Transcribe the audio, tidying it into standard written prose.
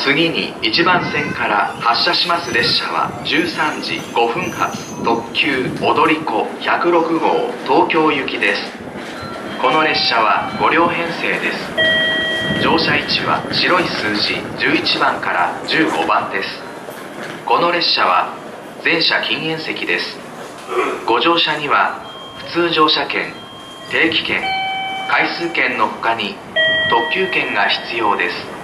次に1番線から発車します列車は13時5分発特急踊り子106号東京行きです。この列車は5両編成です。乗車位置は白い数字11番から15番です。この列車は全車禁煙席です。ご乗車には普通乗車券、定期券、回数券の他に特急券が必要です。